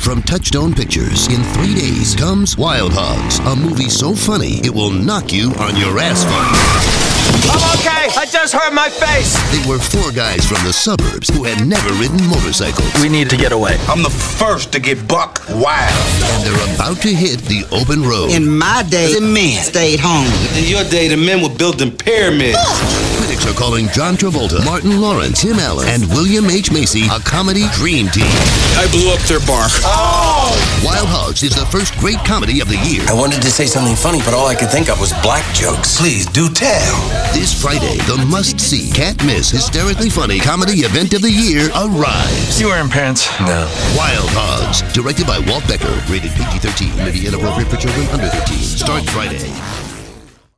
From Touchstone Pictures, in 3 days comes Wild Hogs, a movie so funny it will knock you on your ass funny. I'm okay. I just hurt my face. They were 4 guys from the suburbs who had never ridden motorcycles. We need to get away. I'm the first to get buck wild. And they're about to hit the open road. In my day, the men stayed home. In your day, the men were building pyramids. Critics are calling John Travolta, Martin Lawrence, Tim Allen, and William H. Macy a comedy dream team. I blew up their bar. Oh! Wild Hogs is the first great comedy of the year. I wanted to say something funny, but all I could think of was black jokes. Please do tell. This Friday, the must-see, can't-miss, hysterically funny comedy event of the year arrives. You wearing pants? No. Wild Hogs, directed by Walt Becker, rated PG-13, may be inappropriate for children under 13. Starts Friday.